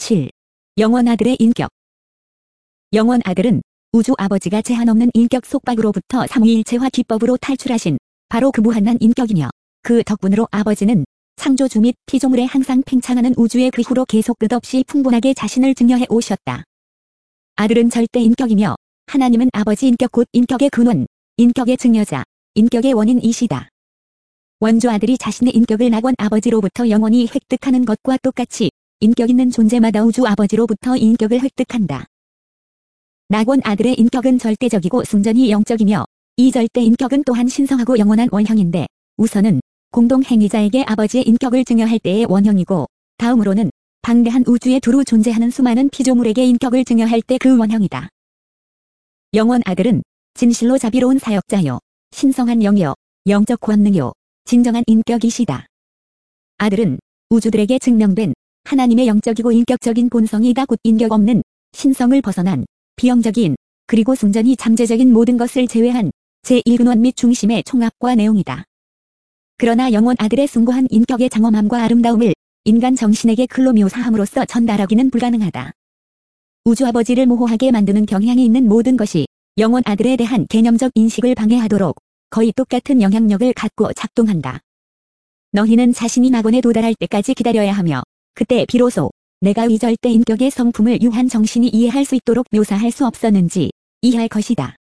7. 영원 아들의 인격. 영원 아들은 우주 아버지가 제한 없는 인격 속박으로부터 삼위일체화 기법으로 탈출하신 바로 그 무한한 인격이며, 그 덕분으로 아버지는 창조주 및 피조물에 항상 팽창하는 우주의 그 후로 계속 끝없이 풍부하게 자신을 증여해 오셨다. 아들은 절대 인격이며 하나님은 아버지 인격 곧 인격의 근원, 인격의 증여자, 인격의 원인이시다. 원주 아들이 자신의 인격을 낙원 아버지로부터 영원히 획득하는 것과 똑같이 인격 있는 존재마다 우주 아버지로부터 인격을 획득한다. 낙원 아들의 인격은 절대적이고 순전히 영적이며, 이 절대 인격은 또한 신성하고 영원한 원형인데, 우선은 공동 행위자에게 아버지의 인격을 증여할 때의 원형이고, 다음으로는 방대한 우주에 두루 존재하는 수많은 피조물에게 인격을 증여할 때 그 원형이다. 영원 아들은 진실로 자비로운 사역자요, 신성한 영이요, 영적 권능요, 진정한 인격이시다. 아들은 우주들에게 증명된 하나님의 영적이고 인격적인 본성이다. 곧 인격 없는 신성을 벗어난 비영적인 그리고 순전히 잠재적인 모든 것을 제외한 제1근원 및 중심의 총합과 내용이다. 그러나 영원 아들의 숭고한 인격의 장엄함과 아름다움을 인간 정신에게 글로 묘사함으로써 전달하기는 불가능하다. 우주 아버지를 모호하게 만드는 경향이 있는 모든 것이 영원 아들에 대한 개념적 인식을 방해하도록 거의 똑같은 영향력을 갖고 작동한다. 너희는 자신이 낙원에 도달할 때까지 기다려야 하며, 그때 비로소 내가 이 절대 인격의 성품을 유한 정신이 이해할 수 있도록 묘사할 수 없었는지 이해할 것이다.